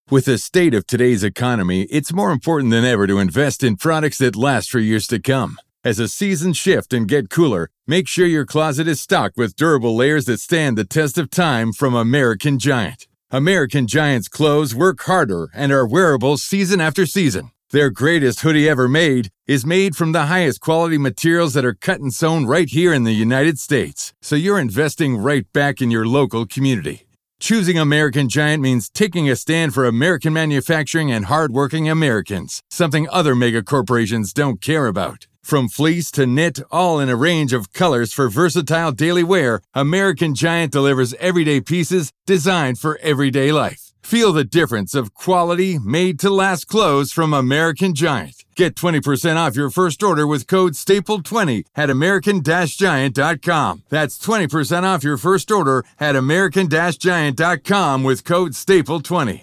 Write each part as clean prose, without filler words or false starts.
With the state of today's economy, it's more important than ever to invest in products that last for years to come. As the seasons shift and get cooler, make sure your closet is stocked with durable layers that stand the test of time from American Giant. American Giant's clothes work harder and are wearable season after season. Their greatest hoodie ever made is made from the highest quality materials that are cut and sewn right here in the United States, so you're investing right back in your local community. Choosing American Giant means taking a stand for American manufacturing and hardworking Americans, something other mega corporations don't care about. From fleece to knit, all in a range of colors for versatile daily wear, American Giant delivers everyday pieces designed for everyday life. Feel the difference of quality, made-to-last clothes from American Giant. Get 20% off your first order with code STAPLE20 at american-giant.com. That's 20% off your first order at american-giant.com with code STAPLE20.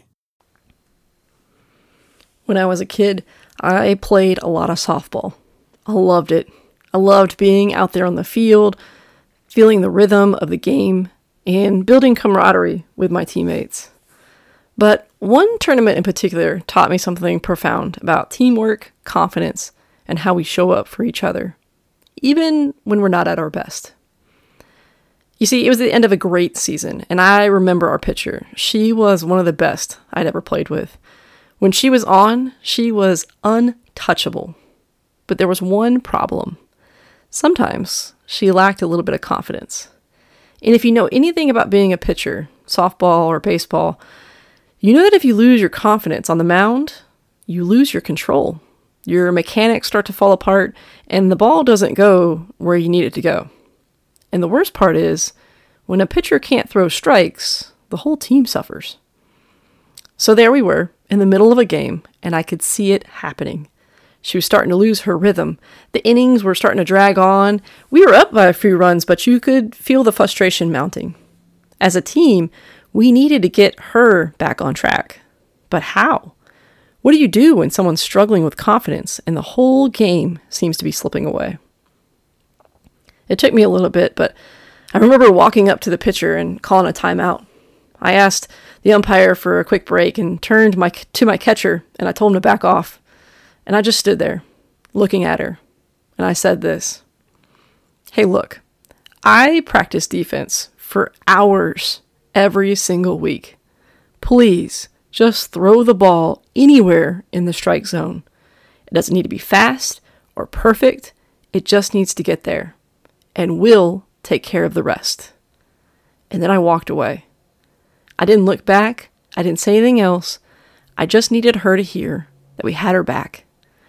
When I was a kid, I played a lot of softball. I loved it. I loved being out there on the field, feeling the rhythm of the game, and building camaraderie with my teammates. But one tournament in particular taught me something profound about teamwork, confidence, and how we show up for each other, even when we're not at our best. You see, it was the end of a great season, and I remember our pitcher. She was one of the best I'd ever played with. When she was on, she was untouchable. But there was one problem. Sometimes she lacked a little bit of confidence. And if you know anything about being a pitcher, softball or baseball, you know that if you lose your confidence on the mound, you lose your control. Your mechanics start to fall apart, and the ball doesn't go where you need it to go. And the worst part is, when a pitcher can't throw strikes, the whole team suffers. So there we were, in the middle of a game, and I could see it happening. She was starting to lose her rhythm. The innings were starting to drag on. We were up by a few runs, but you could feel the frustration mounting. As a team, we needed to get her back on track. But how? What do you do when someone's struggling with confidence and the whole game seems to be slipping away? It took me a little bit, but I remember walking up to the pitcher and calling a timeout. I asked the umpire for a quick break and turned to my catcher, and I told him to back off. And I just stood there, looking at her, and I said this: "Hey, look, I practice defense for hours every single week. Please, just throw the ball anywhere in the strike zone. It doesn't need to be fast or perfect. It just needs to get there, and we'll take care of the rest." And then I walked away. I didn't look back. I didn't say anything else. I just needed her to hear that we had her back.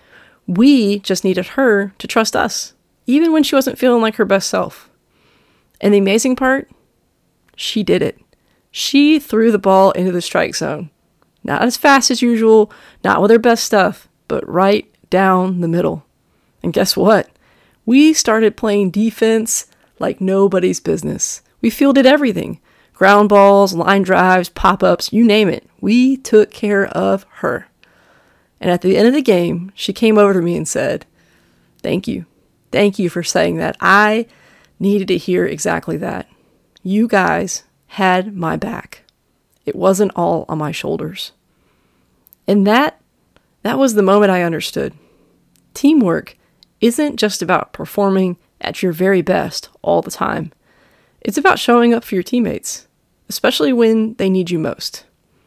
We just needed her to trust us, even when she wasn't feeling like her best self. And the amazing part, she did it. She threw the ball into the strike zone. Not as fast as usual, not with her best stuff, but right down the middle. And guess what? We started playing defense like nobody's business. We fielded everything. Ground balls, line drives, pop-ups, you name it. We took care of her. And at the end of the game, she came over to me and said, "Thank you. Thank you for saying that. I needed to hear exactly that. You guys had my back. It wasn't all on my shoulders." And that was the moment I understood. Teamwork isn't just about performing at your very best all the time. It's about showing up for your teammates, especially when they need you most.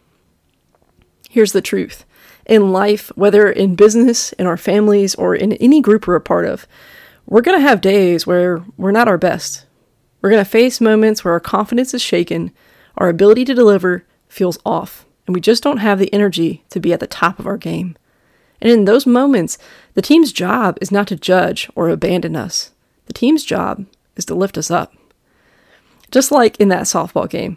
Here's the truth. In life, whether in business, in our families, or in any group we're a part of, we're going to have days where we're not our best. We're going to face moments where our confidence is shaken, our ability to deliver feels off, and we just don't have the energy to be at the top of our game. And in those moments, the team's job is not to judge or abandon us. The team's job is to lift us up. Just like in that softball game,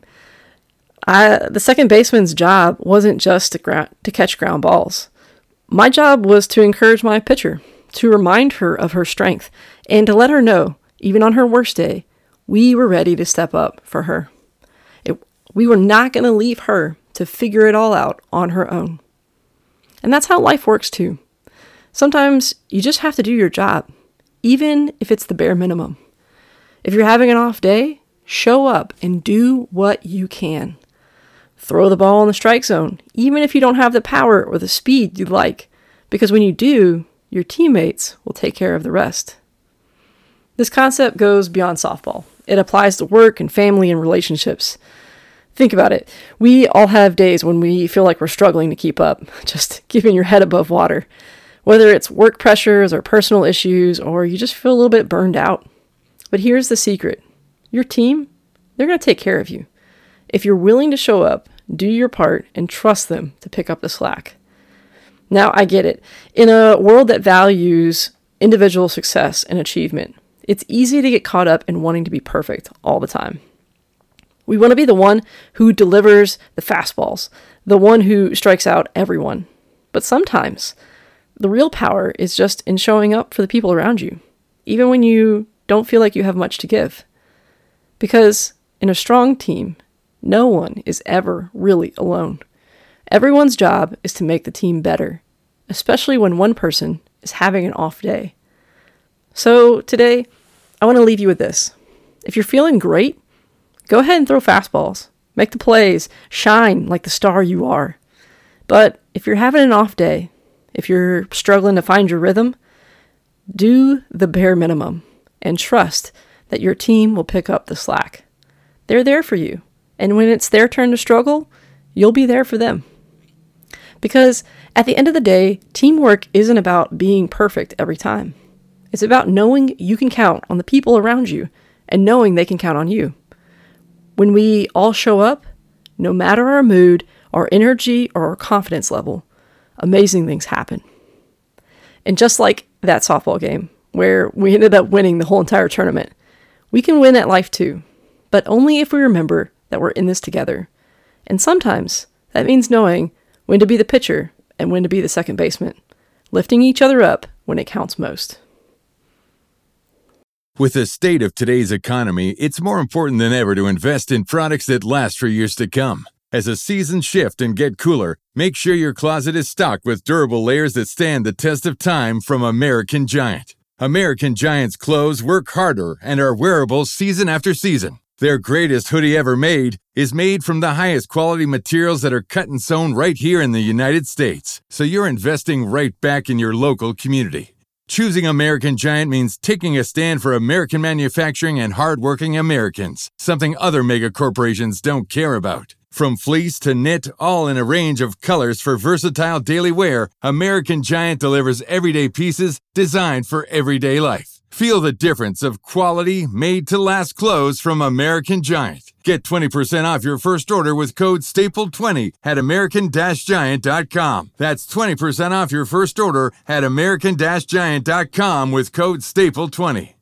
the second baseman's job wasn't just to catch ground balls. My job was to encourage my pitcher, to remind her of her strength, and to let her know, even on her worst day, we were ready to step up for her. We were not going to leave her to figure it all out on her own. And that's how life works too. Sometimes you just have to do your job, even if it's the bare minimum. If you're having an off day, show up and do what you can. Throw the ball in the strike zone, even if you don't have the power or the speed you'd like, because when you do, your teammates will take care of the rest. This concept goes beyond softball. It applies to work and family and relationships. Think about it. We all have days when we feel like we're struggling to keep up, just keeping your head above water. Whether it's work pressures or personal issues, or you just feel a little bit burned out. But here's the secret. Your team, they're going to take care of you. If you're willing to show up, do your part, and trust them to pick up the slack. Now, I get it. In a world that values individual success and achievement, it's easy to get caught up in wanting to be perfect all the time. We want to be the one who delivers the fastballs, the one who strikes out everyone. But sometimes, the real power is just in showing up for the people around you, even when you don't feel like you have much to give. Because in a strong team, no one is ever really alone. Everyone's job is to make the team better, especially when one person is having an off day. So today, I want to leave you with this. If you're feeling great, go ahead and throw fastballs. Make the plays. Shine like the star you are. But if you're having an off day, if you're struggling to find your rhythm, do the bare minimum and trust that your team will pick up the slack. They're there for you. And when it's their turn to struggle, you'll be there for them. Because at the end of the day, teamwork isn't about being perfect every time. It's about knowing you can count on the people around you and knowing they can count on you. When we all show up, no matter our mood, our energy, or our confidence level, amazing things happen. And just like that softball game, where we ended up winning the whole entire tournament, we can win at life too, but only if we remember that we're in this together. And sometimes that means knowing when to be the pitcher and when to be the second baseman, lifting each other up when it counts most. With the state of today's economy, it's more important than ever to invest in products that last for years to come. As the seasons shift and get cooler, make sure your closet is stocked with durable layers that stand the test of time from American Giant. American Giant's clothes work harder and are wearable season after season. Their greatest hoodie ever made is made from the highest quality materials that are cut and sewn right here in the United States. So you're investing right back in your local community. Choosing American Giant means taking a stand for American manufacturing and hardworking Americans, something other mega corporations don't care about. From fleece to knit, all in a range of colors for versatile daily wear, American Giant delivers everyday pieces designed for everyday life. Feel the difference of quality, made-to-last clothes from American Giant. Get 20% off your first order with code STAPLE20 at american-giant.com. That's 20% off your first order at american-giant.com with code STAPLE20.